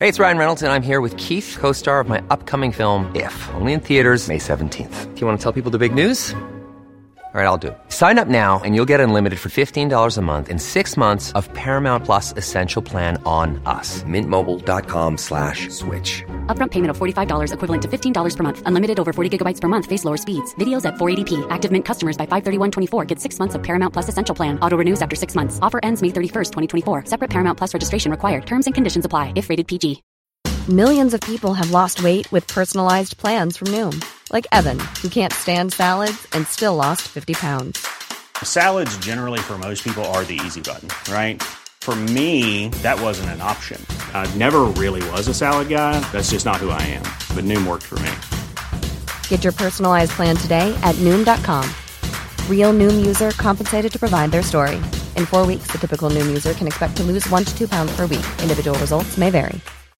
Hey, it's Ryan Reynolds, and I'm here with Keith, co-star of my upcoming film, If, only in theaters May 17th. Do you want to tell people the big news? All right, I'll do it. Sign up now and you'll get unlimited for $15 a month and 6 months of Paramount Plus Essential Plan on us. MintMobile.com/switch. Upfront payment of $45 equivalent to $15 per month. Unlimited over 40 gigabytes per month. Face lower speeds. Videos at 480p. Active Mint customers by 531.24 get 6 months of Paramount Plus Essential Plan. Auto renews after 6 months. Offer ends May 31st, 2024. Separate Paramount Plus registration required. Terms and conditions apply if rated PG. Millions of people have lost weight with personalized plans from Noom. Like Evan, who can't stand salads and still lost 50 pounds. Salads generally for most people are the easy button, right? For me, that wasn't an option. I never really was a salad guy. That's just not who I am. But Noom worked for me. Get your personalized plan today at Noom.com. Real Noom user compensated to provide their story. In 4 weeks, the typical Noom user can expect to lose 1 to 2 pounds per week. Individual results may vary.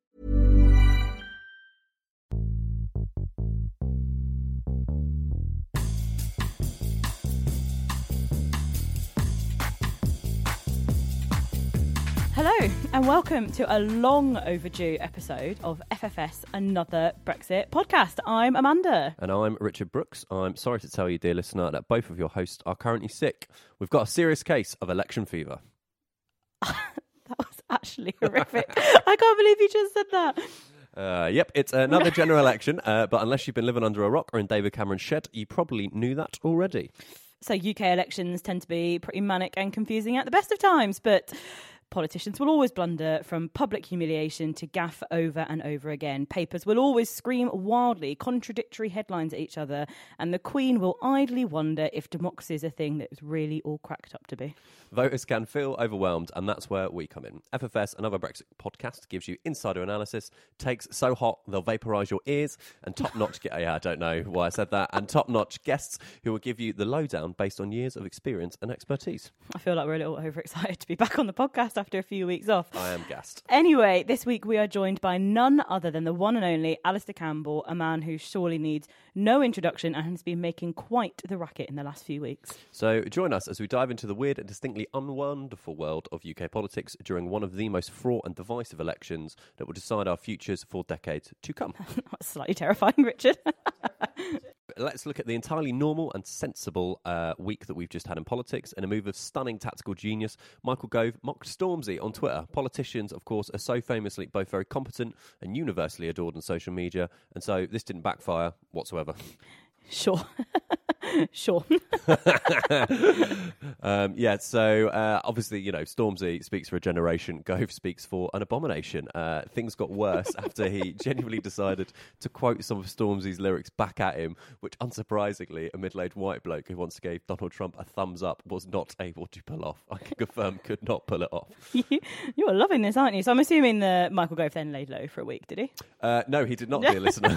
Hello and welcome to a long overdue episode of FFS Another Brexit podcast. I'm Amanda. And I'm Richard Brooks. I'm sorry to tell you, dear listener, that both of your hosts are currently sick. We've got a serious case of election fever. That was actually horrific. I can't believe you just said that. Yep, it's another general election, but unless you've been living under a rock or in David Cameron's shed, you probably knew that already. So UK elections tend to be pretty manic and confusing at the best of times, but politicians will always blunder from public humiliation to gaffe over and over again. Papers will always scream wildly contradictory headlines at each other, and the Queen will idly wonder if democracy is a thing that is really all cracked up to be. Voters can feel overwhelmed, and that's where we come in. FFS, Another Brexit podcast, gives you insider analysis, takes so hot they'll vaporise your ears, and top-notch, I don't know why I said that, and top-notch guests who will give you the lowdown based on years of experience and expertise. I feel like we're a little overexcited to be back on the podcast after a few weeks off. I am gassed. Anyway, this week we are joined by none other than the one and only Alistair Campbell, a man who surely needs no introduction and has been making quite the racket in the last few weeks. So join us as we dive into the weird and distinctly unwonderful world of UK politics during one of the most fraught and divisive elections that will decide our futures for decades to come. That's slightly terrifying, Richard. Let's look at the entirely normal and sensible week that we've just had in politics. In a move of stunning tactical genius, Michael Gove mocked Stormzy on Twitter. Politicians, of course, are so famously both very competent and universally adored on social media, and so this didn't backfire whatsoever. Sure. Sure. So obviously, you know, Stormzy speaks for a generation, Gove speaks for an abomination. Things got worse after he genuinely decided to quote some of Stormzy's lyrics back at him, which unsurprisingly, a middle-aged white bloke who once gave Donald Trump a thumbs up was not able to pull off. I can confirm, could not pull it off. You are loving this, aren't you? So I'm assuming that Michael Gove then laid low for a week, did he? No, he did not, dear listener.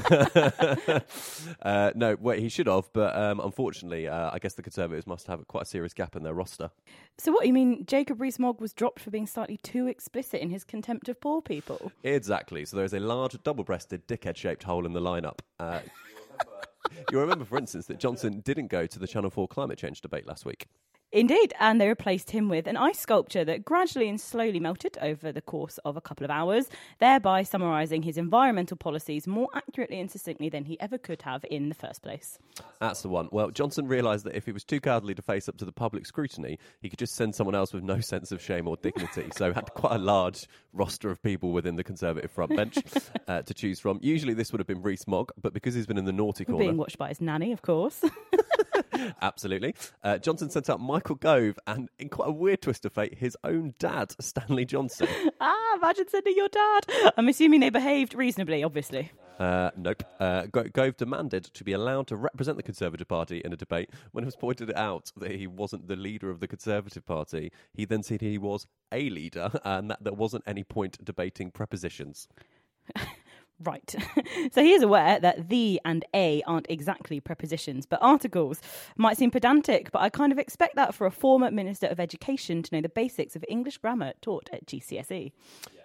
No, well, he should have, but unfortunately, I guess the Conservatives must have quite a serious gap in their roster. So what, you mean Jacob Rees-Mogg was dropped for being slightly too explicit in his contempt of poor people? Exactly. So there is a large double-breasted dickhead-shaped hole in the lineup. You'll remember, for instance, that Johnson didn't go to the Channel 4 climate change debate last week. Indeed, and they replaced him with an ice sculpture that gradually and slowly melted over the course of a couple of hours, thereby summarising his environmental policies more accurately and succinctly than he ever could have in the first place. That's the one. Well, Johnson realised that if he was too cowardly to face up to the public scrutiny, he could just send someone else with no sense of shame or dignity. So had quite a large roster of people within the Conservative front bench to choose from. Usually this would have been Rees-Mogg, but because he's been in the naughty corner... Being watched by his nanny, of course. Absolutely. Johnson sent out Michael Gove and, in quite a weird twist of fate, his own dad, Stanley Johnson. Imagine sending your dad. I'm assuming they behaved reasonably, obviously. Nope. Gove demanded to be allowed to represent the Conservative Party in a debate. When it was pointed out that he wasn't the leader of the Conservative Party, he then said he was a leader and that there wasn't any point debating prepositions. Right. So he is aware that the and a aren't exactly prepositions, but articles might seem pedantic, but I kind of expect that for a former Minister of Education to know the basics of English grammar taught at GCSE.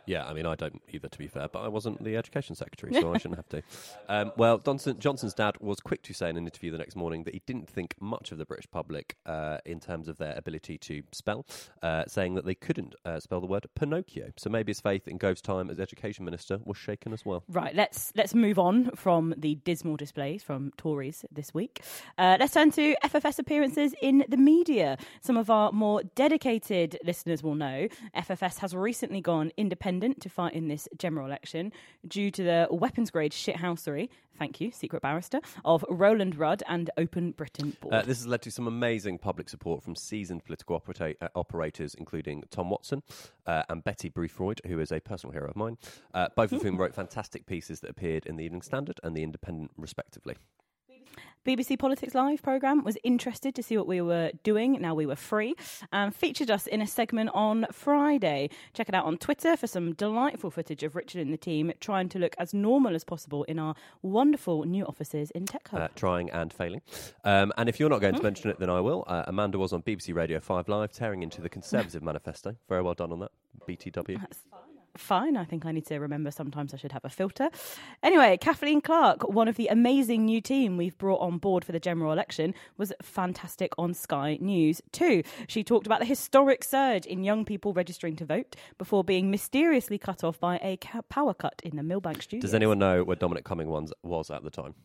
Yeah, I mean, I don't either, to be fair, but I wasn't the Education Secretary, so I shouldn't have to. Well, Johnson's dad was quick to say in an interview the next morning that he didn't think much of the British public in terms of their ability to spell, saying that they couldn't spell the word Pinocchio. So maybe his faith in Gove's time as Education Minister was shaken as well. Right, let's move on from the dismal displays from Tories this week. Let's turn to FFS appearances in the media. Some of our more dedicated listeners will know FFS has recently gone independent to fight in this general election due to the weapons-grade shithousery, thank you, secret barrister, of Roland Rudd and Open Britain Board. This has led to some amazing public support from seasoned political operators, including Tom Watson and Betty Brufroyd, who is a personal hero of mine, both of whom wrote fantastic pieces that appeared in the Evening Standard and the Independent, respectively. BBC Politics Live programme was interested to see what we were doing now we were free and featured us in a segment on Friday. Check it out on Twitter for some delightful footage of Richard and the team trying to look as normal as possible in our wonderful new offices in Tech Hub. Trying and failing. And if you're not going to mention it, then I will. Amanda was on BBC Radio 5 Live, tearing into the Conservative Manifesto. Very well done on that, BTW. That's fine. I think I need to remember sometimes I should have a filter. Anyway, Kathleen Clark, one of the amazing new team we've brought on board for the general election, was fantastic on Sky News too. She talked about the historic surge in young people registering to vote before being mysteriously cut off by a power cut in the Millbank studio. Does anyone know where Dominic Cummings was at the time?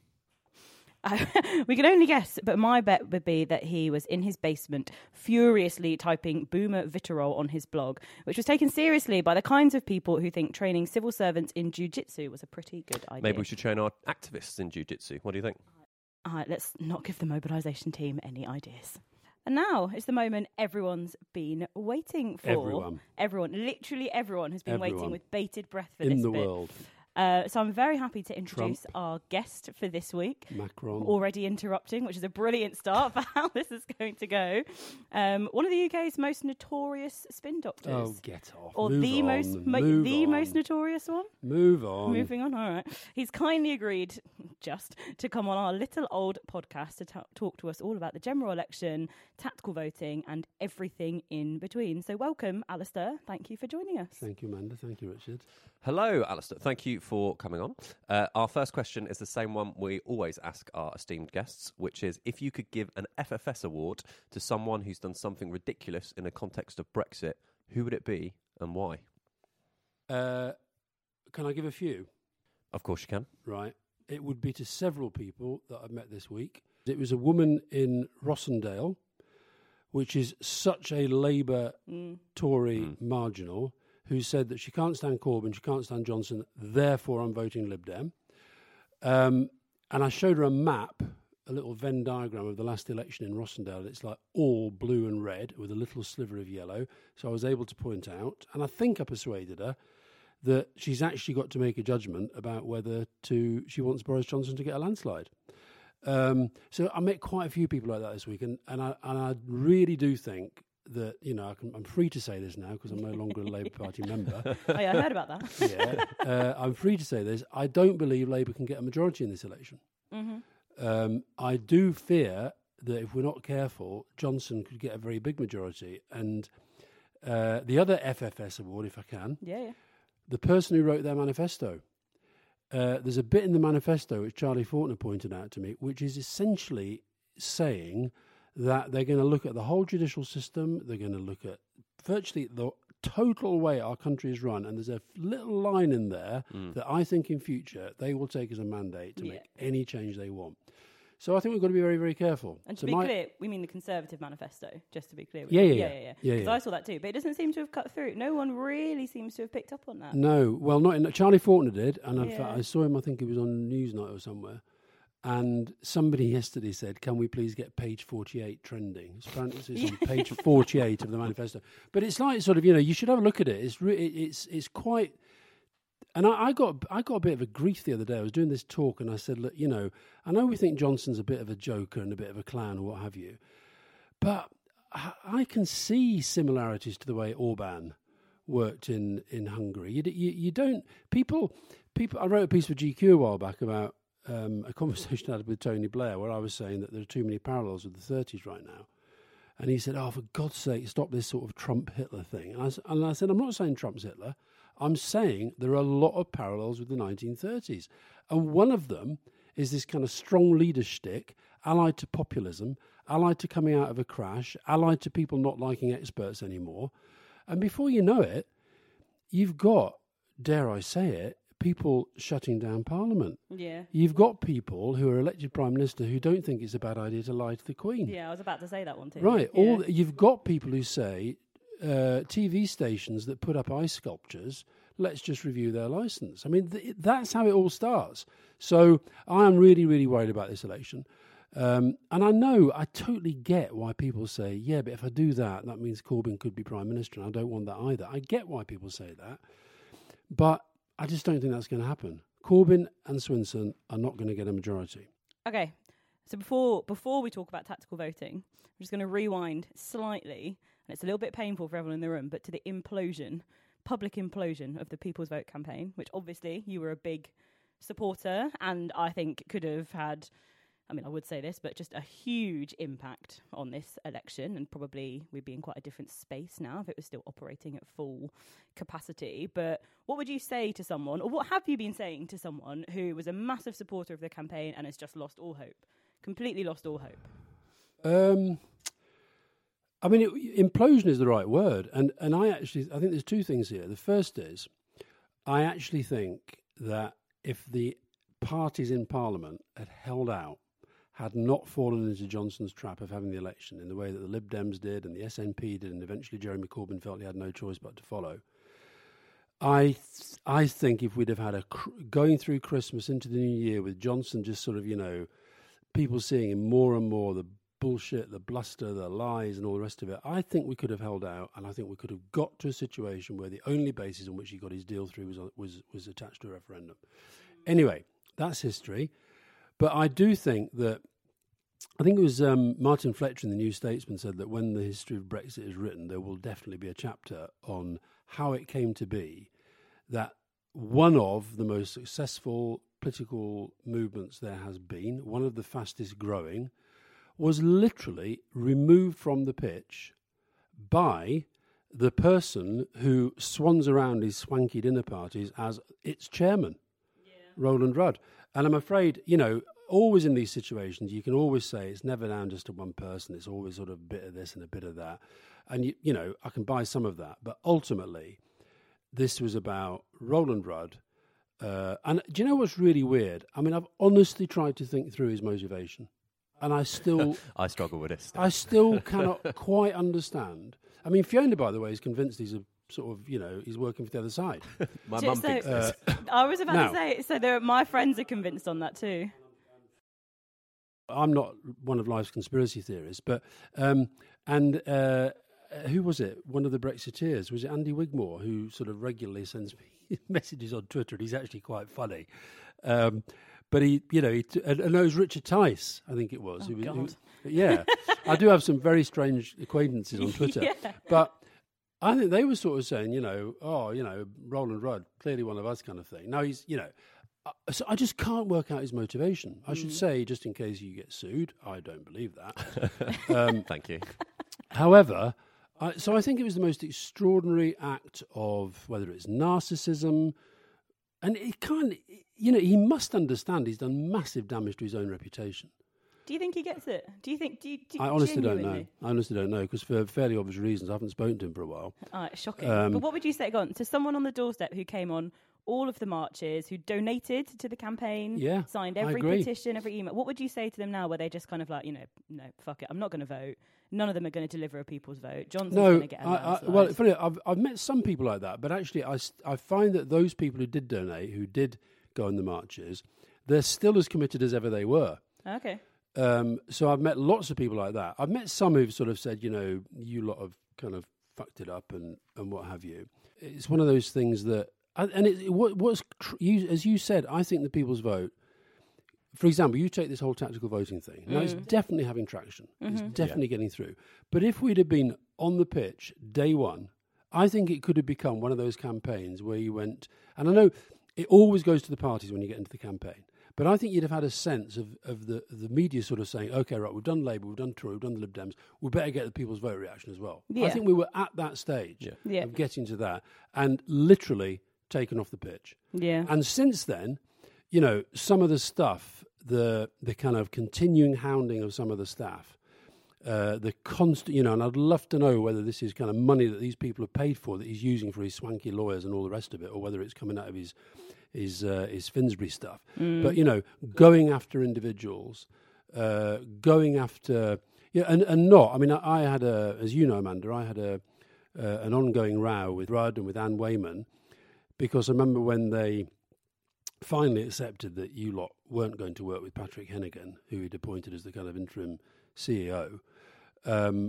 We can only guess, but my bet would be that he was in his basement furiously typing boomer vitriol on his blog, which was taken seriously by the kinds of people who think training civil servants in jiu-jitsu was a pretty good idea. Maybe we should train our activists in jiu-jitsu. What do you think? Let's not give the mobilisation team any ideas. And now it's the moment everyone's been waiting for. Everyone, literally everyone has been waiting with bated breath for this bit. In the world. So I'm very happy to introduce our guest for this week. Macron. Already interrupting, which is a brilliant start for how this is going to go. One of the UK's most notorious spin doctors. Oh, get off. Or Move the on. most notorious one. Move on. Moving on, all right. He's kindly agreed just to come on our little old podcast to talk to us all about the general election, tactical voting and everything in between. So welcome, Alistair. Thank you for joining us. Thank you, Amanda. Thank you, Richard. Hello, Alistair. Thank you for coming on. Our first question is the same one we always ask our esteemed guests, which is if you could give an FFS award to someone who's done something ridiculous in the context of Brexit, who would it be and why? Can I give a few? Of course you can. Right. It would be to several people that I've met this week. It was a woman in Rossendale, which is such a Labour Tory marginal, who said that she can't stand Corbyn, she can't stand Johnson, therefore I'm voting Lib Dem. And I showed her a map, a little Venn diagram of the last election in Rossendale. It's like all blue and red with a little sliver of yellow. So I was able to point out, and I think I persuaded her, that she's actually got to make a judgment about whether she wants Boris Johnson to get a landslide. So I met quite a few people like that this week, and I really do think that, you know, I'm free to say this now because I'm no longer a Labour Party member. Oh yeah, I heard about that. Yeah, I'm free to say this. I don't believe Labour can get a majority in this election. Mm-hmm. I do fear that if we're not careful, Johnson could get a very big majority. And the other FFS award, if I can, the person who wrote their manifesto. There's a bit in the manifesto which Charlie Faulkner pointed out to me, which is essentially saying that they're going to look at the whole judicial system, they're going to look at virtually the total way our country is run, and there's a little line in there that I think in future they will take as a mandate to make any change they want. So I think we've got to be very, very careful. And to be clear, we mean the Conservative manifesto, just to be clear. Yeah. Because I saw that too, but it doesn't seem to have cut through. No one really seems to have picked up on that. No, well, not in, Charlie Faulkner did, and in fact I saw him, I think he was on Newsnight or somewhere, and somebody yesterday said, can we please get page 48 trending? Apparently it's on page 48 of the manifesto. But it's like sort of, you know, you should have a look at it. It's quite... And I got a bit of a grief the other day. I was doing this talk and I said, look, you know, I know we think Johnson's a bit of a joker and a bit of a clown or what have you, but I can see similarities to the way Orban worked in Hungary. You don't... People. I wrote a piece for GQ a while back about a conversation I had with Tony Blair where I was saying that there are too many parallels with the 30s right now. And he said, oh, for God's sake, stop this sort of Trump-Hitler thing. And I said, I'm not saying Trump's Hitler. I'm saying there are a lot of parallels with the 1930s. And one of them is this kind of strong leader shtick, allied to populism, allied to coming out of a crash, allied to people not liking experts anymore. And before you know it, you've got, dare I say it, people shutting down Parliament. Yeah. You've got people who are elected Prime Minister who don't think it's a bad idea to lie to the Queen. Yeah, I was about to say that one too. Right. Yeah. You've got people who say TV stations that put up ice sculptures, let's just review their licence. I mean, that's how it all starts. So I am really, really worried about this election. And I totally get why people say, yeah, but if I do that, that means Corbyn could be Prime Minister, and I don't want that either. I get why people say that. But I just don't think that's going to happen. Corbyn and Swinson are not going to get a majority. Okay, so before we talk about tactical voting, I'm just going to rewind slightly, and it's a little bit painful for everyone in the room, but to the public implosion of the People's Vote campaign, which obviously you were a big supporter, and I think could have had, I mean, I would say this, but just a huge impact on this election, and probably we'd be in quite a different space now if it was still operating at full capacity. But what would you say to someone, or what have you been saying to someone who was a massive supporter of the campaign and has just lost all hope, completely lost all hope? I mean, implosion is the right word, and I think there's two things here. The first is, I actually think that if the parties in Parliament had held out, had not fallen into Johnson's trap of having the election in the way that the Lib Dems did and the SNP did, and eventually Jeremy Corbyn felt he had no choice but to follow. I think if we'd have had going through Christmas into the new year with Johnson just sort of, people seeing him more and more, the bullshit, the bluster, the lies and all the rest of it, I think we could have held out, and I think we could have got to a situation where the only basis on which he got his deal through was attached to a referendum. Anyway, that's history. But I do think that, I think it was Martin Fletcher in the New Statesman said that when the history of Brexit is written, there will definitely be a chapter on how it came to be that one of the most successful political movements there has been, one of the fastest growing, was literally removed from the pitch by the person who swans around his swanky dinner parties as its chairman, Roland Rudd. And I'm afraid, always in these situations, you can always say it's never down just to one person. It's always sort of a bit of this and a bit of that. And, I can buy some of that. But ultimately, this was about Roland Rudd. And do you know what's really weird? I mean, I've honestly tried to think through his motivation. And I still... I struggle with it. I still cannot quite understand. I mean, Fiona, by the way, is convinced he's a sort of, he's working for the other side. My mum thinks this. I was about to say, so my friends are convinced on that too. I'm not one of life's conspiracy theorists, but who was it? One of the Brexiteers, was it Andy Wigmore, who sort of regularly sends me messages on Twitter, and he's actually quite funny. But he it was Richard Tice, I think it was. Oh, God. Yeah, I do have some very strange acquaintances on Twitter, Yeah. but I think they were sort of saying, Roland Rudd, clearly one of us kind of thing. Now he's, so I just can't work out his motivation. I should say, just in case you get sued, I don't believe that. Thank you. However, so I think it was the most extraordinary act of whether it's narcissism, and it can't, he must understand he's done massive damage to his own reputation. Do you think he gets it? Do you think? I honestly don't genuinely? know. I honestly don't know, because for fairly obvious reasons, I haven't spoken to him for a while. It's shocking. But what would you say, to someone on the doorstep who came on all of the marches, who donated to the campaign, signed every petition, every email? What would you say to them now, where they just kind of like, no, fuck it, I'm not going to vote. None of them are going to deliver a people's vote. Johnson's going to get a landslide. Well, funny, I've met some people like that, but actually I find that those people who did donate, who did go on the marches, they're still as committed as ever they were. Okay. So I've met lots of people like that. I've met some who've sort of said, you lot have kind of fucked it up and what have you. It's one of those things that, as you said, I think the people's vote, for example, you take this whole tactical voting thing. Now, it's definitely having traction. It's definitely getting through. But if we'd have been on the pitch day one, I think it could have become one of those campaigns where you went, and I know it always goes to the parties when you get into the campaign, but I think you'd have had a sense of the media sort of saying, OK, right, we've done Labour, we've done Tory, we've done the Lib Dems, we better get the people's vote reaction as well. Yeah. I think we were at that stage of getting to that. And literally, taken off the pitch. Yeah. And since then, you know, some of the stuff, the kind of continuing hounding of some of the staff, the constant, you know, and I'd love to know whether this is kind of money that these people have paid for that he's using for his swanky lawyers and all the rest of it, or whether it's coming out of his Finsbury stuff. But, you know, going after individuals, going after, and not, I mean, I had as you know, Amanda, I had an ongoing row with Rudd and with Anne Wayman, because I remember when they finally accepted that you lot weren't going to work with Patrick Hennigan, who he'd appointed as the kind of interim CEO, and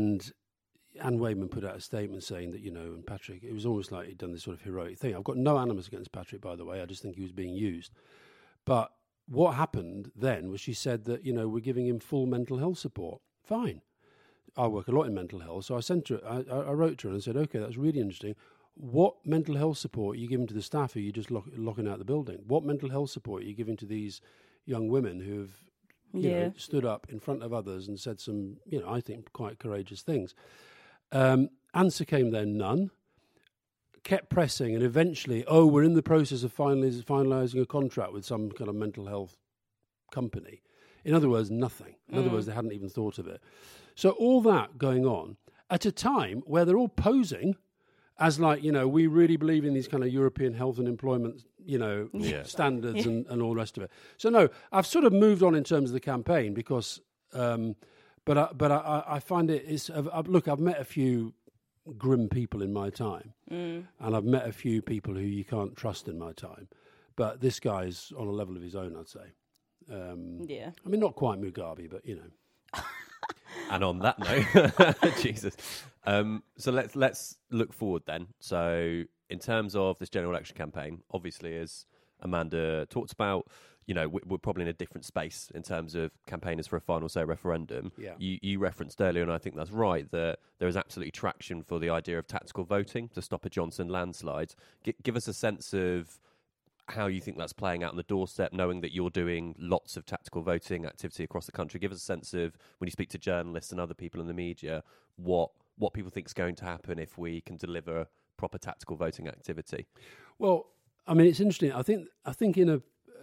Anne Wayman put out a statement saying that, you know, and Patrick, it was almost like he'd done this sort of heroic thing. I've got no animus against Patrick, by the way. I just think he was being used. But what happened then was she said that, you know, we're giving him full mental health support. Fine. I work a lot in mental health, so I sent her. I wrote to her and said, okay, that's really interesting. What mental health support are you giving to the staff who you're just locking out the building? What mental health support are you giving to these young women who've you know, stood up in front of others and said some, you know, I think quite courageous things? Answer came then, none. Kept pressing, and eventually, we're in the process of finalising a contract with some kind of mental health company. In other words, nothing. In other words, they hadn't even thought of it. So all that going on at a time where they're all posing as like, you know, we really believe in these kind of European health and employment, you know, standards and all the rest of it. So no, I've sort of moved on in terms of the campaign because, but I find look, I've met a few grim people in my time, and I've met a few people who you can't trust in my time. But this guy's on a level of his own, I'd say. I mean, not quite Mugabe, but, you know. And on that note, Jesus. So let's look forward then. So in terms of this general election campaign, obviously, as Amanda talked about, you know, we're probably in a different space in terms of campaigners for a final say referendum. Yeah. You referenced earlier, and I think that's right, that there is absolutely traction for the idea of tactical voting to stop a Johnson landslide. Give us a sense of how you think that's playing out on the doorstep, knowing that you're doing lots of tactical voting activity across the country. Give us a sense of, when you speak to journalists and other people in the media, what people think is going to happen if we can deliver proper tactical voting activity. Well, I mean, it's interesting. I think the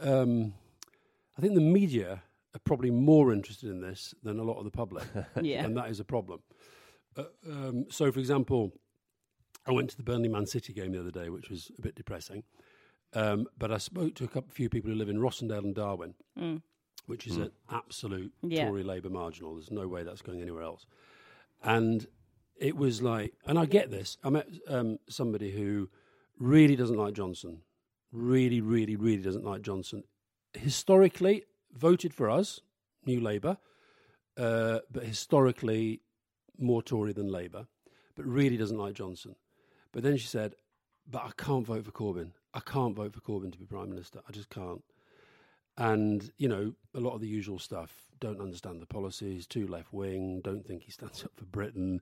media are probably more interested in this than a lot of the public, and that is a problem. So, for example, I went to the Burnley Man City game the other day, which was a bit depressing. But I spoke to a few people who live in Rossendale and Darwin, which is an absolute Tory Labour marginal. There's no way that's going anywhere else. And it was like, and I get this. I met somebody who really doesn't like Johnson, really, really, really doesn't like Johnson. Historically, voted for us, New Labour, but historically more Tory than Labour, but really doesn't like Johnson. But then she said, but I can't vote for Corbyn. I can't vote for Corbyn to be Prime Minister. I just can't. And, you know, a lot of the usual stuff, don't understand the policies, too left-wing, don't think he stands up for Britain,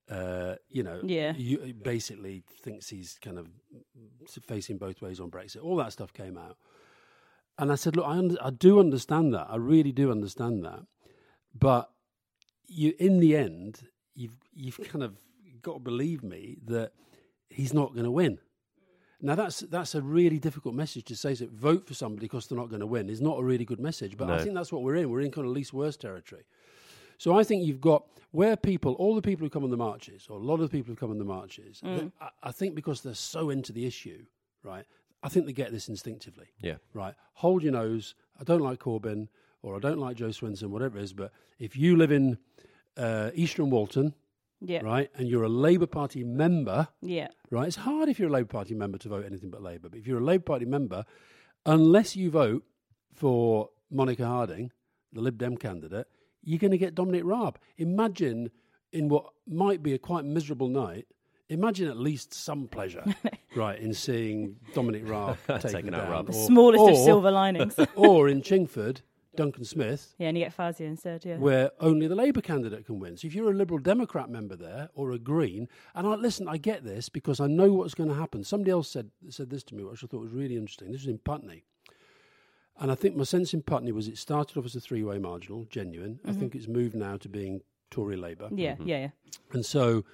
basically thinks he's kind of facing both ways on Brexit. All that stuff came out. And I said, look, I do understand that. I really do understand that. But in the end, you've kind of got to believe me that he's not going to win. Now, that's a really difficult message to say. So vote for somebody because they're not going to win is not a really good message. But no. I think that's what we're in. We're in kind of least worst territory. So I think you've got where all the people who come on the marches, or a lot of the people who come on the marches, I think because they're so into the issue, right, I think they get this instinctively. Yeah. Right. Hold your nose. I don't like Corbyn, or I don't like Joe Swinson, whatever it is. But if you live in Eastern Walton, right, and you're a Labour Party member, right, it's hard if you're a Labour Party member to vote anything but Labour. But if you're a Labour Party member, unless you vote for Monica Harding, the Lib Dem candidate, you're going to get Dominic Raab. Imagine, in what might be a quite miserable night, imagine at least some pleasure, right, in seeing Dominic Raab taken down. Raab. The smallest of silver linings. Or in Chingford, Duncan Smith. Yeah, and you get Fazio instead, where only the Labour candidate can win. So if you're a Liberal Democrat member there, or a Green, and I get this because I know what's going to happen. Somebody else said this to me, which I thought was really interesting. This was in Putney. And I think my sense in Putney was it started off as a three-way marginal, genuine. I think it's moved now to being Tory Labour. Yeah. And so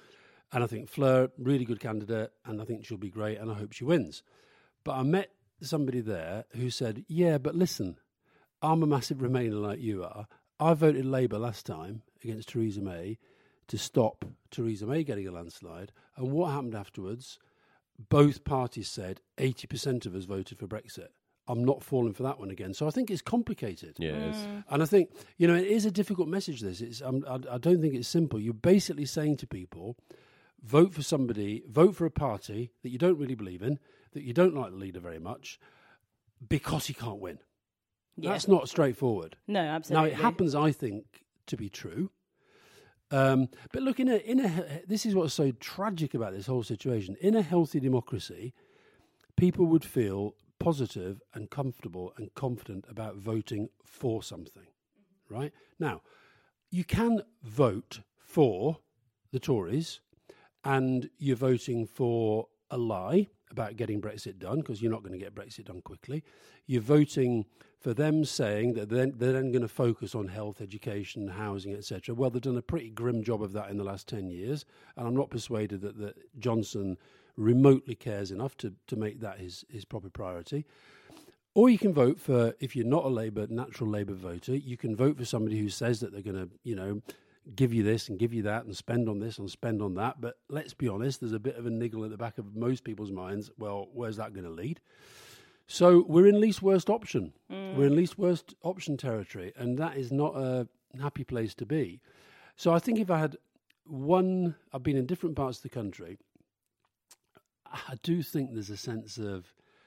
And I think Fleur, really good candidate, and I think she'll be great, and I hope she wins. But I met somebody there who said, yeah, but listen, I'm a massive Remainer like you are. I voted Labour last time against Theresa May to stop Theresa May getting a landslide. And what happened afterwards? Both parties said 80% of us voted for Brexit. I'm not falling for that one again. So I think it's complicated. Yeah, it is. And I think, it is a difficult message, this. I don't think it's simple. You're basically saying to people, vote for somebody, vote for a party that you don't really believe in, that you don't like the leader very much, because he can't win. Yeah. That's not straightforward. No, absolutely. Now, it happens, I think, to be true. But look, this is what's so tragic about this whole situation. In a healthy democracy, people would feel positive and comfortable and confident about voting for something, right? Now, you can vote for the Tories and you're voting for a lie about getting Brexit done, because you're not going to get Brexit done quickly. You're voting for them saying that they're then going to focus on health, education, housing, etc. Well, they've done a pretty grim job of that in the last 10 years, and I'm not persuaded that Johnson remotely cares enough to make that his proper priority. Or you can vote for, if you're not a natural Labour voter, you can vote for somebody who says that they're going to, give you this and give you that and spend on this and spend on that. But let's be honest, there's a bit of a niggle at the back of most people's minds. Well, where's that going to lead? So we're in least worst option. We're in least worst option territory, and that is not a happy place to be. So I think if I had I've been in different parts of the country, I do think there's a sense of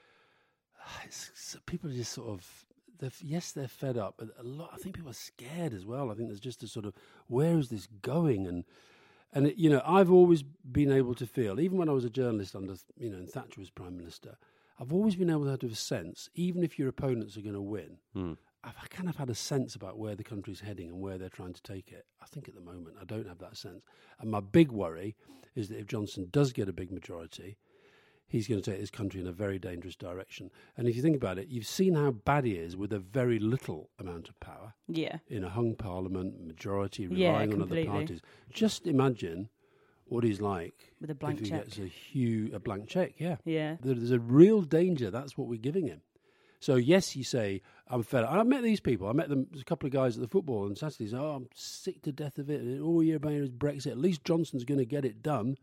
people are just sort of, they're fed up, but I think people are scared as well. I think there's just a sort of, where is this going? And I've always been able to feel, even when I was a journalist under, and Thatcher was Prime Minister, I've always been able to have a sense, even if your opponents are going to win, I've kind of had a sense about where the country's heading and where they're trying to take it. I think at the moment I don't have that sense. And my big worry is that if Johnson does get a big majority, he's going to take this country in a very dangerous direction. And if you think about it, you've seen how bad he is with a very little amount of power. Yeah. In a hung parliament, majority, relying on other parties. Just imagine what he's like with a blank if he check. gets a blank check, yeah. Yeah. There's a real danger. That's what we're giving him. So, yes, you say, I'm fed up. I met these people. I met them, a couple of guys at the football on Saturday. Say, I'm sick to death of it. And all year about is Brexit. At least Johnson's going to get it done.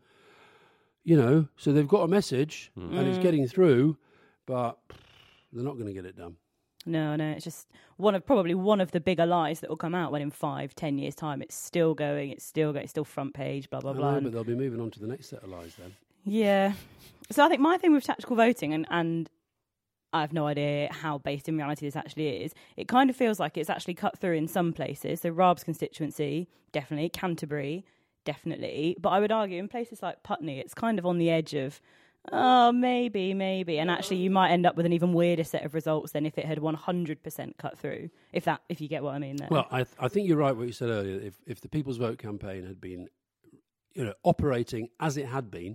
So they've got a message and it's getting through, but they're not going to get it done. No, it's just probably one of the bigger lies that will come out when in 5-10 years' time it's still going, it's still front page, blah, blah, blah. But they'll be moving on to the next set of lies then. Yeah. So I think my thing with tactical voting, and I have no idea how based in reality this actually is, it kind of feels like it's actually cut through in some places. So Raab's constituency, definitely. Canterbury, definitely. But I would argue in places like Putney, it's kind of on the edge of, maybe. And actually you might end up with an even weirder set of results than if it had 100% cut through, if you get what I mean there. Well, I think you're right what you said earlier. If the People's Vote campaign had been operating as it had been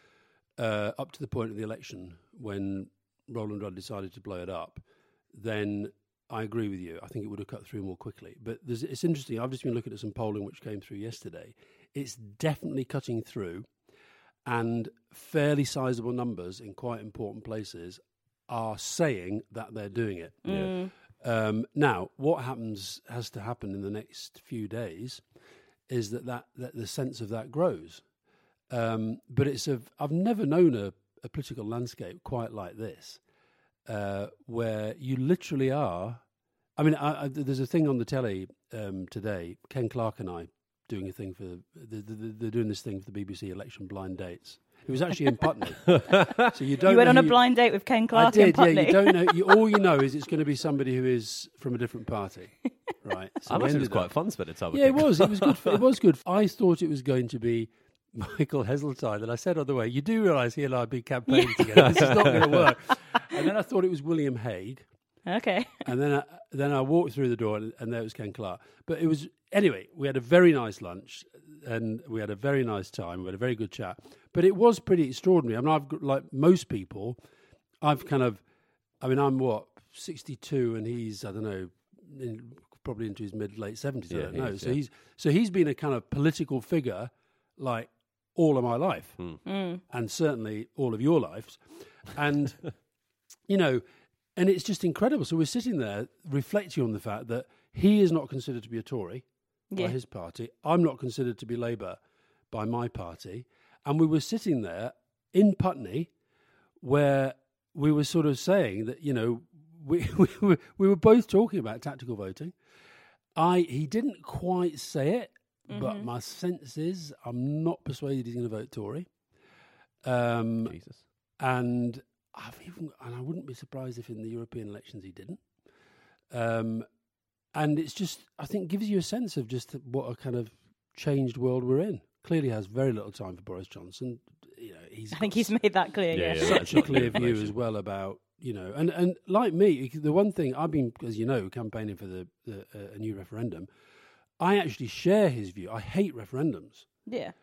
up to the point of the election when Roland Rudd decided to blow it up, then I agree with you. I think it would have cut through more quickly. But it's interesting. I've just been looking at some polling which came through yesterday. It's definitely cutting through, and fairly sizable numbers in quite important places are saying that they're doing it. Yeah. Now, what has to happen in the next few days is that the sense of that grows. But I've never known a political landscape quite like this, where you literally are. I mean, there's a thing on the telly today. Ken Clarke and I doing a thing they're doing this thing for the BBC Election Blind Dates. It was actually in Putney. So you went on a blind date with Ken Clarke in Putney. Yeah, you don't know. All you know is it's going to be somebody who is from a different party, right? So I imagine it was quite fun spending time with Ken. him. It was. It was good. It was good. I thought it was going to be Michael Heseltine, and I said on the way, you do realise he and I have been campaigning together. This is not going to work. And then I thought it was William Hague. Okay. And then I walked through the door, and there was Ken Clarke. But it was anyway. We had a very nice lunch, and we had a very nice time. We had a very good chat. But it was pretty extraordinary. I mean, like most people, I'm 62, and he's, I don't know, probably into his late 70s. I don't know. So he's been a kind of political figure, like all of my life, and certainly all of your lives. And, you know, and it's just incredible. So we're sitting there reflecting on the fact that he is not considered to be a Tory by his party. I'm not considered to be Labour by my party. And we were sitting there in Putney where we were sort of saying that, you know, we were both talking about tactical voting. He didn't quite say it, but my sense is I'm not persuaded he's going to vote Tory. Jesus. And I wouldn't be surprised if in the European elections he didn't. And it's just, I think, gives you a sense of just what a kind of changed world we're in. Clearly has very little time for Boris Johnson. You know, I think he's made that clear. Yeah. such a clear view as well about, you know, and like me, the one thing I've been, as you know, campaigning for a new referendum. I actually share his view. I hate referendums. Yeah.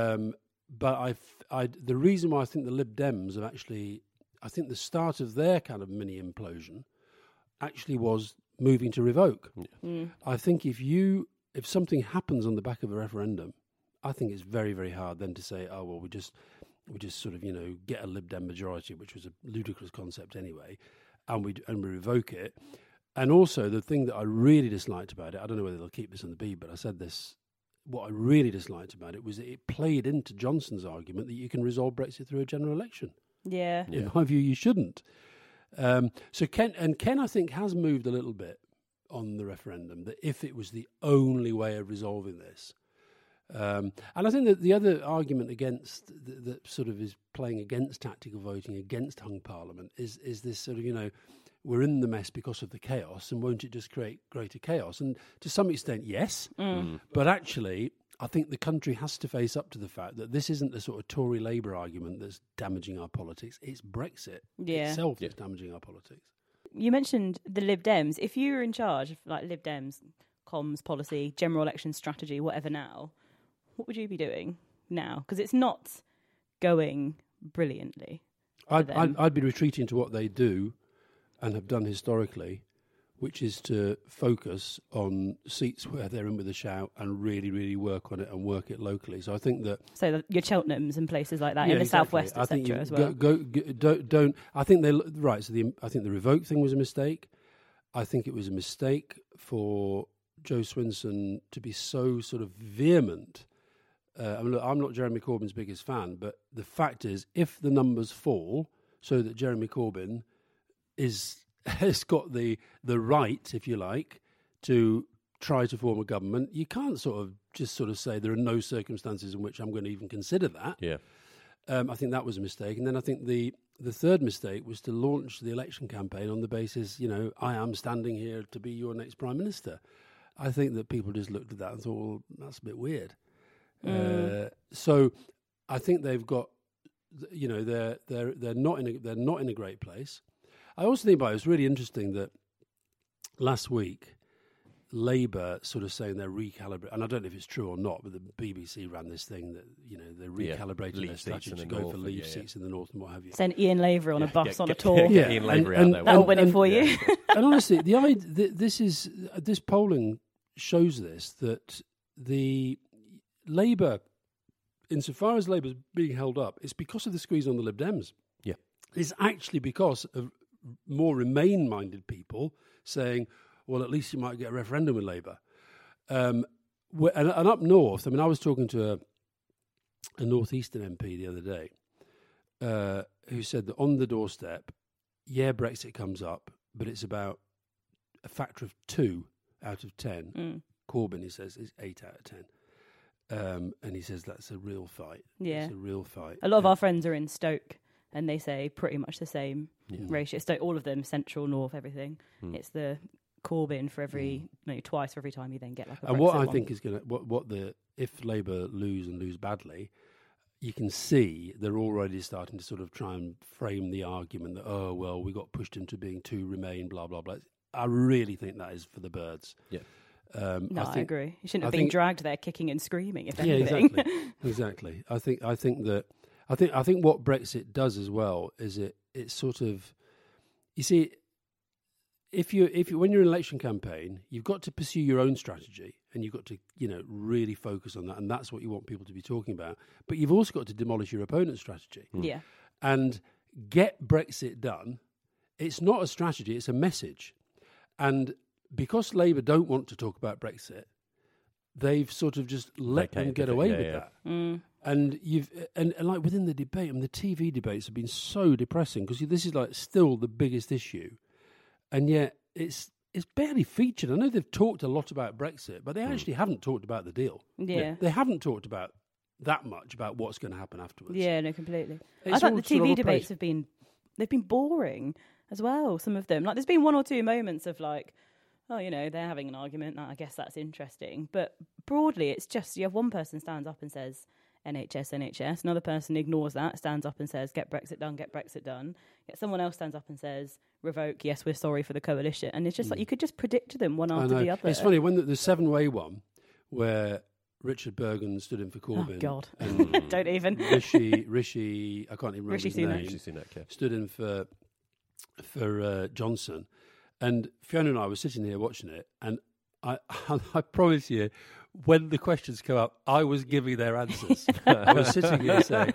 But the reason why I think the Lib Dems have actually, I think the start of their kind of mini implosion actually was moving to revoke. I think if something happens on the back of a referendum, I think it's very, very hard then to say, oh well, we just sort of, you know, get a Lib Dem majority, which was a ludicrous concept anyway, and we revoke it. And also the thing that I really disliked about it, I don't know whether they'll keep this in the beat, but I said this. What I really disliked about it was that it played into Johnson's argument that you can resolve Brexit through a general election. Yeah. In my view, you shouldn't. So Ken, I think, has moved a little bit on the referendum, that if it was the only way of resolving this. And I think that the other argument against, that sort of is playing against tactical voting, against hung parliament, is this sort of, you know, we're in the mess because of the chaos, and won't it just create greater chaos? And to some extent, yes. But actually, I think the country has to face up to the fact that this isn't the sort of Tory Labour argument that's damaging our politics. It's Brexit itself that's damaging our politics. You mentioned the Lib Dems. If you were in charge of like Lib Dems, comms policy, general election strategy, whatever now, what would you be doing now? Because it's not going brilliantly. I'd be retreating to what they do and have done historically, which is to focus on seats where they're in with a shout and really, really work on it and work it locally. So I think that... So your Cheltenhams and places like that in the southwest, etc. as well. Don't. I think they... Right, so I think the revoke thing was a mistake. I think it was a mistake for Joe Swinson to be so sort of vehement. I mean, look, I'm not Jeremy Corbyn's biggest fan, but the fact is, if the numbers fall so that Jeremy Corbyn has got the right, if you like, to try to form a government, you can't just say there are no circumstances in which I'm going to even consider that. Yeah. I think that was a mistake. And then I think the third mistake was to launch the election campaign on the basis, you know, I am standing here to be your next Prime Minister. I think that people just looked at that and thought, well, that's a bit weird. So I think they've got, you know, they're not in a great place. I also think it was really interesting that last week Labour sort of saying they're recalibrating, and I don't know if it's true or not, but the BBC ran this thing that, you know, they're recalibrating their strategy to go for Leave seats in the north and what have you. Send Ian Lavery on a bus on a tour. Ian Lavery out there. That'll win it for you. And honestly, this polling shows this, that the Labour, insofar as Labour's being held up, it's because of the squeeze on the Lib Dems. Yeah, it's actually because of more Remain-minded people saying, well, at least you might get a referendum with Labour. And up north, I mean, I was talking to a northeastern MP the other day who said that on the doorstep, Brexit comes up, but it's about a factor of 2 out of 10. Corbyn, he says, is 8 out of 10. And he says that's a real fight. Yeah. It's a real fight. A lot of our friends are in Stoke, and they say pretty much the same ratio. Stoke, all of them, central, north, everything. It's the Corbyn for twice for every time you then get like a Brexit And what I one. think is going to, if Labour lose badly, you can see they're already starting to sort of try and frame the argument that, oh, well, we got pushed into being too Remain, blah, blah, blah. I really think that is for the birds. Yeah. I agree. You shouldn't have been dragged there kicking and screaming, if anything. Yeah, exactly. I think what Brexit does as well is it sort of, you see, if you when you're in an election campaign, you've got to pursue your own strategy, and you've got to really focus on that, and that's what you want people to be talking about. But you've also got to demolish your opponent's strategy. Yeah. And get Brexit done. It's not a strategy; it's a message. And because Labour don't want to talk about Brexit, they've sort of just let them get away with that. And and like within the debate, the TV debates have been so depressing because this is like still the biggest issue, and yet it's barely featured. I know they've talked a lot about Brexit, but they actually haven't talked about the deal. Yeah, they haven't talked about that much about what's going to happen afterwards. Yeah, no, completely. It's I thought the all sort TV of debates they've been boring as well. Some of them, like there's been one or two moments of like, oh, they're having an argument. I guess that's interesting. But broadly, it's just you have one person stands up and says NHS. Another person ignores that, stands up and says get Brexit done. Yet someone else stands up and says revoke. Yes, we're sorry for the coalition. And it's just like you could just predict them one after the other. It's funny when the seven-way one where Richard Bergen stood in for Corbyn. Oh God! And Don't even. Rishi, I can't even remember his name. Rishi Sunak, yeah. Stood in for Johnson. And Fiona and I were sitting here watching it, and I promise you, when the questions come up, I was giving their answers. I was sitting here saying,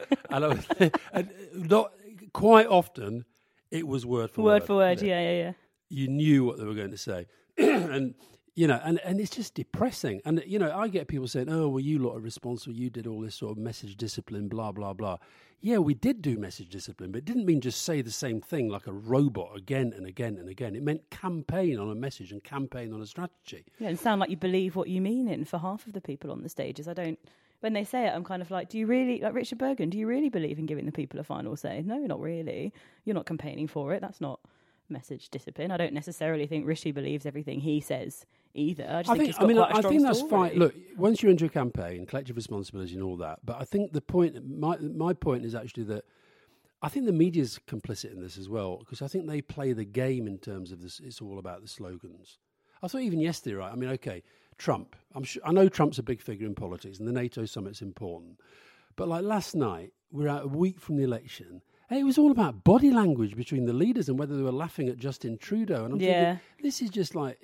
and not quite often, it was word for word. Yeah. You knew what they were going to say, and it's just depressing. And I get people saying, "Oh, well, you lot are responsible. You did all this sort of message discipline, blah blah blah." Yeah, we did do message discipline, but it didn't mean just say the same thing like a robot again and again and again. It meant campaign on a message and campaign on a strategy. Yeah, and sound like you believe what you mean in for half of the people on the stages. I don't. When they say it, I'm kind of like, do you really, like Richard Bergen, do you really believe in giving the people a final say? No, not really. You're not campaigning for it. That's not message discipline. I don't necessarily think Rishi believes everything he says either. I think he's got quite a strong that's story. fine. Look, once you're into a campaign, collective responsibility and all that, but I think the point, my point is actually that I think the media's complicit in this as well, because I think they play the game in terms of this. It's all about the slogans. I thought even yesterday, right? I mean, okay, Trump. I know Trump's a big figure in politics, and the NATO summit's important. But like last night, we're out a week from the election, and it was all about body language between the leaders and whether they were laughing at Justin Trudeau. And I'm thinking, this is just like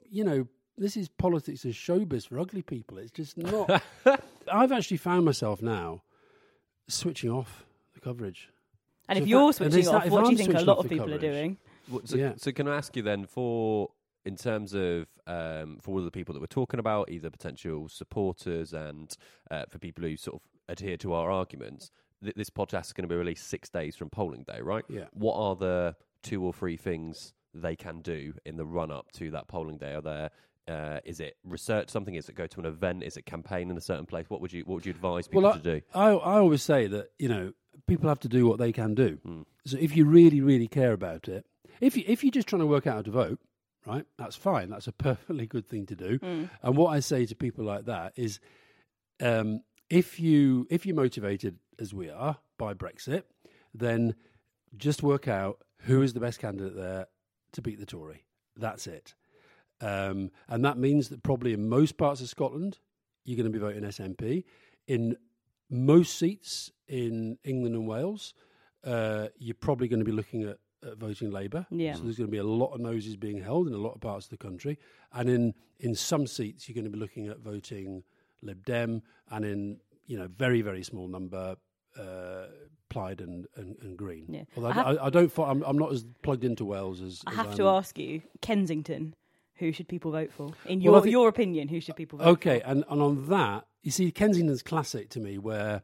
this is politics as showbiz for ugly people. It's just not. I've actually found myself now switching off the coverage. And if you're switching off, what do you think a lot of people are doing? So can I ask you then, in terms of for all of the people that we're talking about, either potential supporters and for people who sort of adhere to our arguments, this podcast is going to be released 6 days from polling day, right? Yeah. What are the 2 or 3 things they can do in the run-up to that polling day? Are there is it research something? Is it go to an event? Is it campaign in a certain place? What would you advise people to do? I always say that people have to do what they can do. So if you really, really care about it, if you're just trying to work out how to vote, right, that's fine. That's a perfectly good thing to do. And what I say to people like that is, if you're motivated as we are by Brexit, then just work out who is the best candidate there to beat the Tory. That's it. And that means that probably in most parts of Scotland, you're going to be voting SNP. In most seats in England and Wales, you're probably going to be looking at voting Labour. Yeah. So there's going to be a lot of noses being held in a lot of parts of the country. And in some seats, you're going to be looking at voting Lib Dem, and in very, very small number, Plaid and Green. Yeah. Although I'm not as plugged into Wales as I have to ask you, Kensington, who should people vote for? In your opinion, who should people vote for? Okay, and on that, you see, Kensington's classic to me, where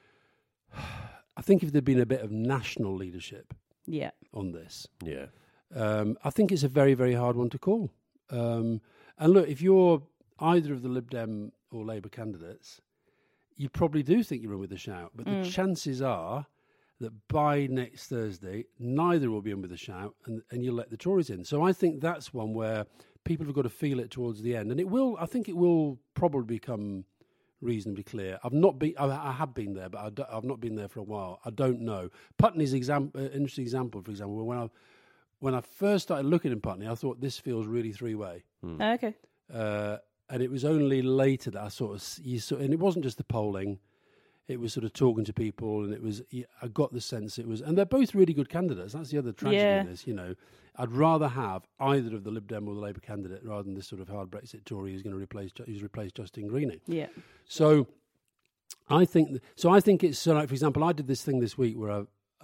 I think if there'd been a bit of national leadership on this, I think it's a very, very hard one to call. And look, if you're either of the Lib Dem or Labour candidates, you probably do think you're in with a shout, but the chances are that by next Thursday, neither will be in with a shout, and you'll let the Tories in. So I think that's one where people have got to feel it towards the end, and I think it will probably become reasonably clear. I have been there, but I've not been there for a while. I don't know. Putney's interesting example, for example, when I first started looking in Putney, I thought this feels really three-way. Okay. And it was only later that I and it wasn't just the polling, it was sort of talking to people, and it was. I got the sense it was, and they're both really good candidates. That's the other tragedy in this. You know, I'd rather have either of the Lib Dem or the Labour candidate rather than this sort of hard Brexit Tory who's going to replace Justine Greening. Yeah. So I think it's so. Like, for example, I did this thing this week where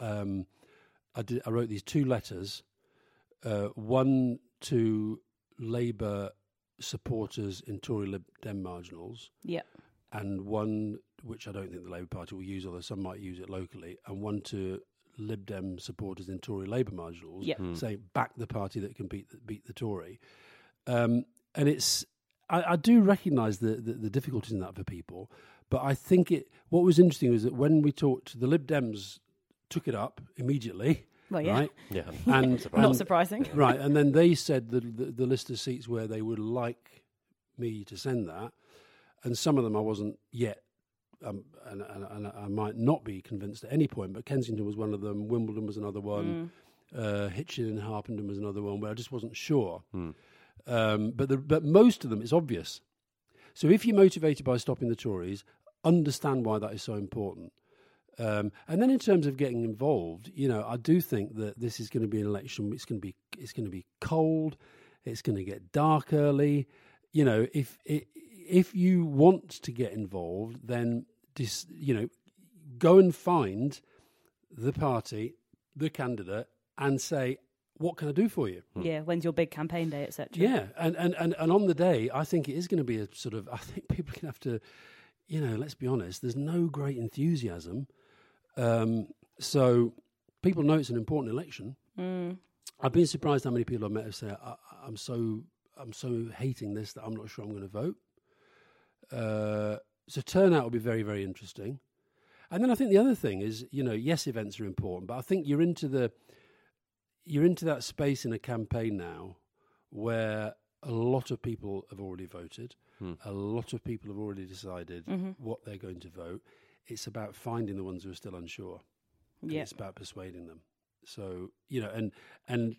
I wrote these 2 letters, one to Labour supporters in Tory Lib Dem marginals, and one which I don't think the Labour Party will use, although some might use it locally, and one to Lib Dem supporters in Tory Labour marginals, saying back the party that can beat the Tory. And it's I do recognise the difficulties in that for people, but I think what was interesting was that when we talked, the Lib Dems took it up immediately. Well, yeah. Right? Yeah. And Not surprising. Right, and then they said the list of seats where they would like me to send that, and some of them I wasn't yet, and I might not be convinced at any point, but Kensington was one of them, Wimbledon was another one, Hitchin and Harpenden was another one, where I just wasn't sure. But most of them, it's obvious. So if you're motivated by stopping the Tories, understand why that is so important. And then in terms of getting involved, you know, I do think that this is going to be an election. It's going to be cold. It's going to get dark early. You know, if you want to get involved, then go and find the party, the candidate, and say, what can I do for you? Yeah, when's your big campaign day, etc. Yeah, and on the day, I think it is going to be a sort of. I think people can have to. You know, let's be honest, there's no great enthusiasm. So people know it's an important election. I've been surprised how many people I've met who say, I'm so hating this that I'm not sure I'm going to vote. So turnout will be very, very interesting. And then I think the other thing is, you know, yes, events are important, but I think you're into that space in a campaign now where a lot of people have already voted. A lot of people have already decided what they're going to vote. It's about finding the ones who are still unsure. Yeah. It's about persuading them. So, you know, and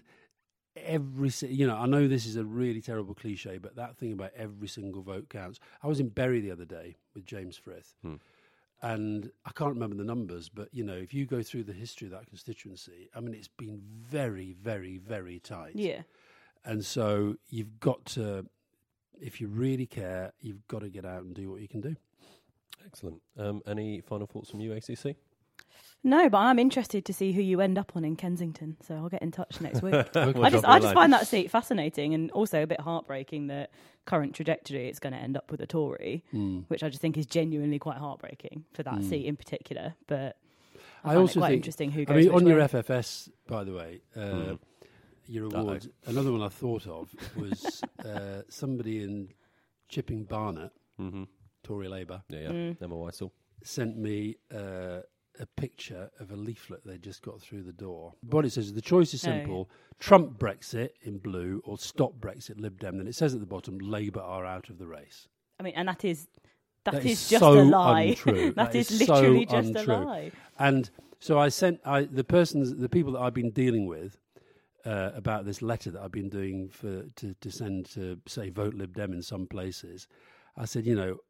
I know this is a really terrible cliche, but that thing about every single vote counts. I was in Bury the other day with James Frith, and I can't remember the numbers, but, you know, if you go through the history of that constituency, I mean, it's been very, very, very tight. Yeah. And so you've got to, if you really care, you've got to get out and do what you can do. Excellent. Any final thoughts from you, ACC? No, but I'm interested to see who you end up on in Kensington, so I'll get in touch next week. Okay. I just find that seat fascinating and also a bit heartbreaking that current trajectory it's going to end up with a Tory, which I just think is genuinely quite heartbreaking for that seat in particular. But I also think interesting who goes. I mean, on your way. FFS, by the way, your award. Another one I thought of was somebody in Chipping Barnet, Tory Labour. Emma Weissel sent me a picture of a leaflet they just got through the door. What it says is the choice is simple: Trump Brexit in blue or stop Brexit Lib Dem. Then it says at the bottom, Labour are out of the race. I mean, and that is just so a lie. Untrue. that is literally so just untrue. a lie. And so I sent the people that I've been dealing with about this letter that I've been doing to send to, say, vote Lib Dem in some places. I said, you know,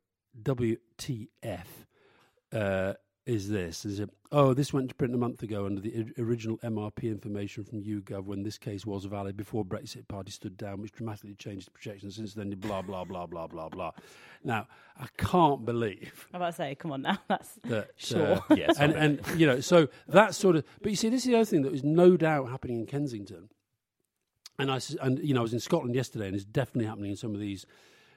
WTF is this? Is it, this went to print a month ago under the original MRP information from YouGov when this case was valid before Brexit Party stood down, which dramatically changed the projections. Since then, blah, blah, blah, blah, blah, blah. Now, I can't believe... I'm about to say, come on now, that's... Sure. Yes, and you know, so that sort of... But you see, this is the other thing that is no doubt happening in Kensington. And you know, I was in Scotland yesterday, and it's definitely happening in some of these...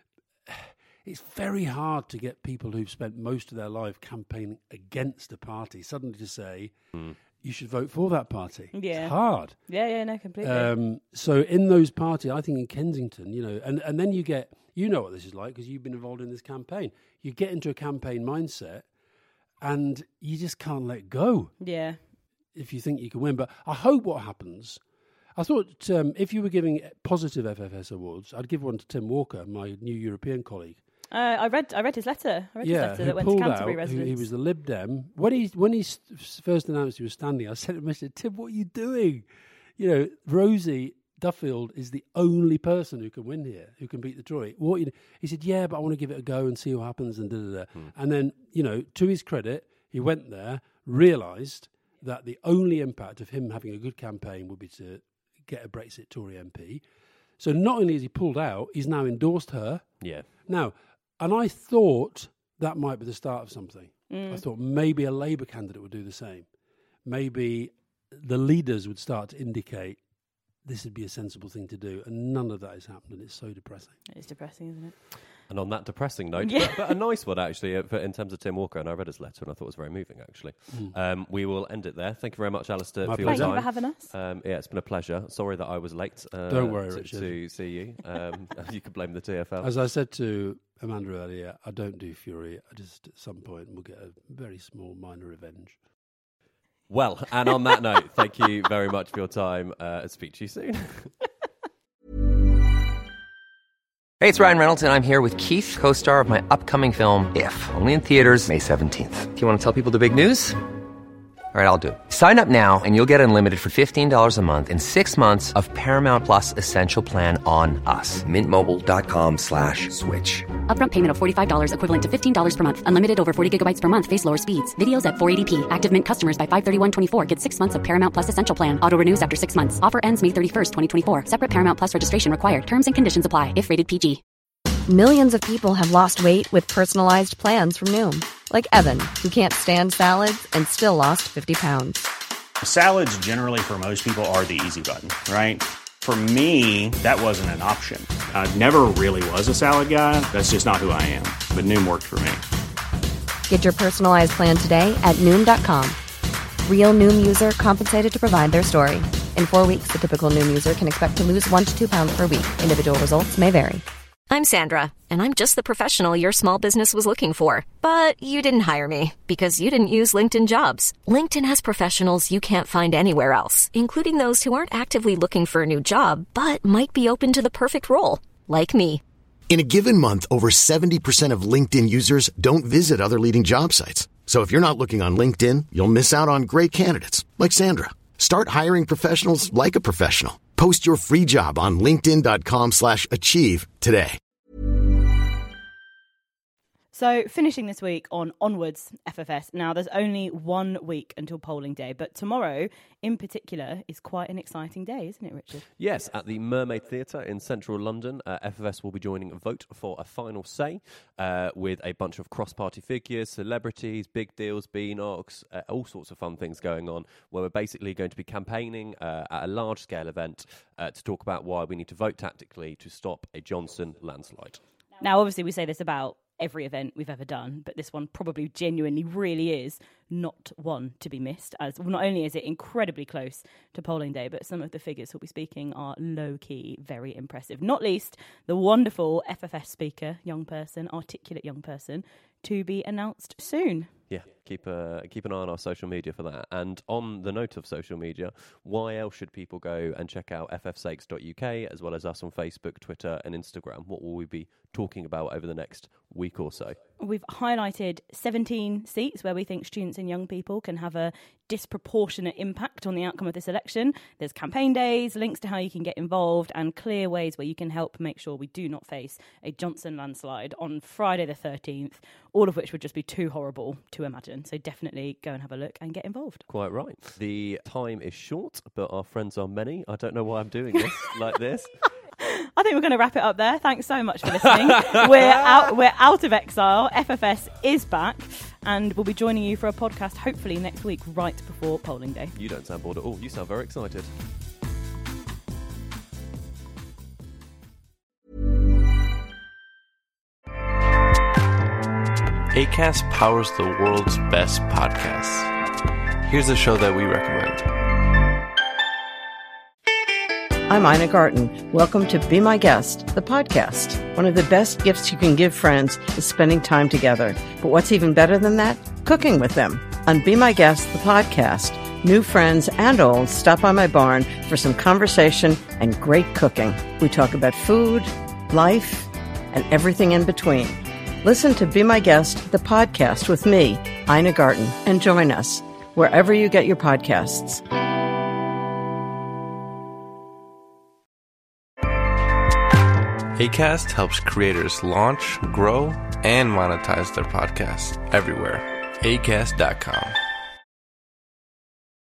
It's very hard to get people who've spent most of their life campaigning against a party suddenly to say, you should vote for that party. Yeah. It's hard. Yeah, no, completely. So in those parties, I think in Kensington, you know, and then you get, you know what this is like because you've been involved in this campaign. You get into a campaign mindset and you just can't let go. Yeah. If you think you can win. But I hope what happens... I thought if you were giving positive FFS awards, I'd give one to Tim Walker, my new European colleague. I read his letter. His letter that went to Canterbury residents. He was the Lib Dem. When he first announced he was standing, I said to him, I said, Tim, what are you doing? You know, Rosie Duffield is the only person who can win here, who can beat the Tory. He said, yeah, but I want to give it a go and see what happens and da-da-da. And then, to his credit, he went there, realised that the only impact of him having a good campaign would be to get a Brexit Tory MP. So not only has he pulled out, he's now endorsed her. Yeah. Now, and I thought that might be the start of something. I thought maybe a Labour candidate would do the same. Maybe the leaders would start to indicate this would be a sensible thing to do, and none of that has happened, and it's so depressing. It's depressing, isn't it? And on that depressing note, but a nice one, actually, in terms of Tim Walker, and I read his letter, and I thought it was very moving, actually. We will end it there. Thank you very much, Alistair, for your time. Thank you for having us. It's been a pleasure. Sorry that I was late Don't worry, Richard. to see you. You could blame the TFL. As I said to Amanda earlier, I don't do fury. I just, at some point, will get a very small, minor revenge. Well, and on that note, thank you very much for your time. Speak to you soon. Hey, it's Ryan Reynolds, and I'm here with Keith, co-star of my upcoming film, If, only in theaters May 17th. Do you want to tell people the big news? All right, I'll do it. Sign up now and you'll get unlimited for $15 a month and 6 months of Paramount Plus Essential Plan on us. MintMobile.com/switch. Upfront payment of $45 equivalent to $15 per month. Unlimited over 40 gigabytes per month. Face lower speeds. Videos at 480p. Active Mint customers by 531.24 get 6 months of Paramount Plus Essential Plan. Auto renews after 6 months. Offer ends May 31st, 2024. Separate Paramount Plus registration required. Terms and conditions apply if rated PG. Millions of people have lost weight with personalized plans from Noom. Like Evan, who can't stand salads and still lost 50 pounds. Salads generally for most people are the easy button, right? For me, that wasn't an option. I never really was a salad guy. That's just not who I am. But Noom worked for me. Get your personalized plan today at Noom.com. Real Noom user compensated to provide their story. In 4 weeks, the typical Noom user can expect to lose 1 to 2 pounds per week. Individual results may vary. I'm Sandra, and I'm just the professional your small business was looking for. But you didn't hire me because you didn't use LinkedIn Jobs. LinkedIn has professionals you can't find anywhere else, including those who aren't actively looking for a new job, but might be open to the perfect role, like me. In a given month, over 70% of LinkedIn users don't visit other leading job sites. So if you're not looking on LinkedIn, you'll miss out on great candidates, like Sandra. Start hiring professionals like a professional. Post your free job on linkedin.com/achieve today. So, finishing this week on Onwards FFS. Now, there's only 1 week until polling day, but tomorrow, in particular, is quite an exciting day, isn't it, Richard? Yes, at the Mermaid Theatre in central London, FFS will be joining Vote for a Final Say with a bunch of cross-party figures, celebrities, big deals, Beanox, all sorts of fun things going on, where we're basically going to be campaigning at a large-scale event to talk about why we need to vote tactically to stop a Johnson landslide. Now, obviously, we say this about every event we've ever done, but this one probably genuinely really is not one to be missed, as not only is it incredibly close to polling day, but some of the figures who'll be speaking are low-key very impressive. Not least the wonderful FFS speaker, young person, articulate young person, to be announced soon. Yeah, keep an eye on our social media for that. And on the note of social media, why else should people go and check out ffsakes.uk, as well as us on Facebook, Twitter and Instagram? What will we be talking about over the next week or so? We've highlighted 17 seats where we think students and young people can have a disproportionate impact on the outcome of this election. There's campaign days, links to how you can get involved, and clear ways where you can help make sure we do not face a Johnson landslide on Friday the 13th, all of which would just be too horrible to imagine. So definitely go and have a look and get involved. Quite right. The time is short, but our friends are many. I don't know why I'm doing this like this. I think we're going to wrap it up there. Thanks so much for listening. We're out of exile. FFS is back, and we'll be joining you for a podcast hopefully next week, right before polling day. You don't sound bored at all. You sound very excited. Acast powers the world's best podcasts. Here's a show that we recommend. I'm Ina Garten. Welcome to Be My Guest, the podcast. One of the best gifts you can give friends is spending time together. But what's even better than that? Cooking with them. On Be My Guest, the podcast, new friends and old stop by my barn for some conversation and great cooking. We talk about food, life, and everything in between. Listen to Be My Guest, the podcast with me, Ina Garten, and join us wherever you get your podcasts. Acast helps creators launch, grow, and monetize their podcasts everywhere. Acast.com.